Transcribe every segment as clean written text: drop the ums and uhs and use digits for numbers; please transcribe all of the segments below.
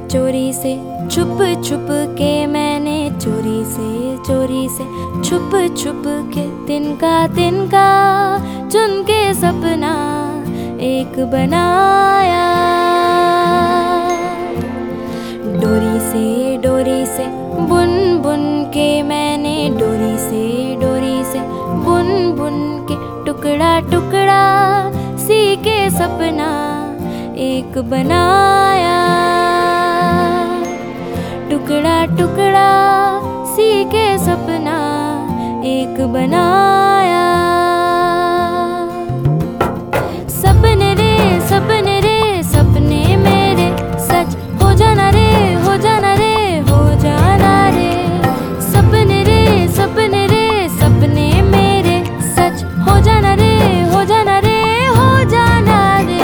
चोरी से छुप छुप के, मैंने चोरी से छुप छुप के, तिनका चुन के सपना एक बनाया। डोरी से बुन बुन के, मैंने डोरी से बुन बुन के, टुकड़ा टुकड़ा सी के सपना एक बनाया। टुकड़ा टुकड़ा सी के सपना एक बनाया। सपने रे सपने रे सपने मेरे सच हो जाना रे, हो जाना रे, हो जाना रे। सपने रे सपने रे सपने मेरे सच हो जाना रे, हो जाना रे, हो जाना रे।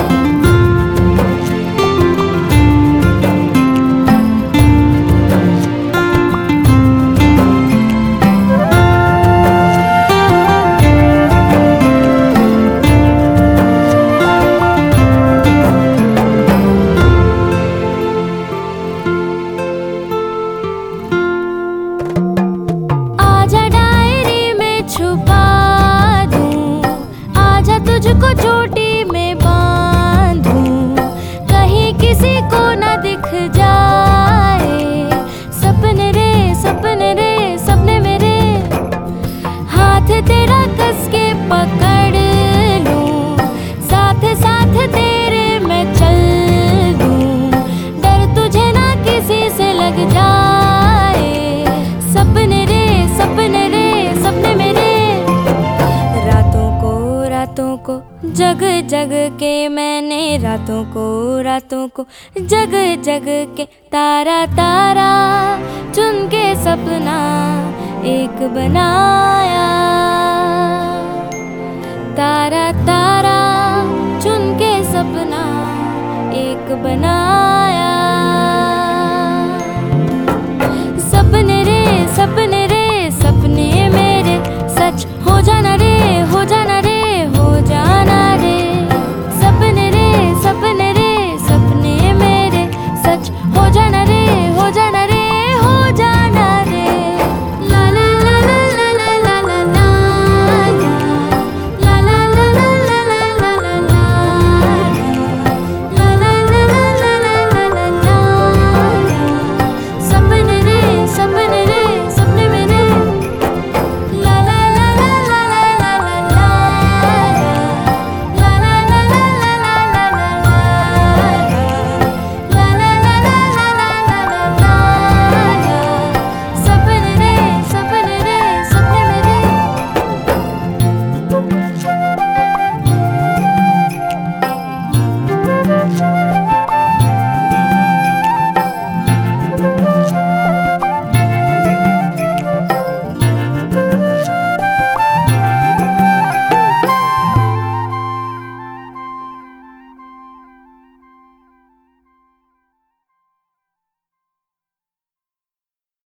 तुझको चोटी में बांधूं, कहीं किसी को न दिख जाए। सपने रे सपने मेरे, हाथ तेरा कस के पकड़ लूं, साथ साथ तेरे मैं चल दूं, डर तुझे ना किसी से लग जाए। सपने रे सपने मेरे, रातों को जग जग के, मैंने रातों को जग जग के, तारा चुन के सपना एक बनाया। तारा चुन के सपना एक बनाया।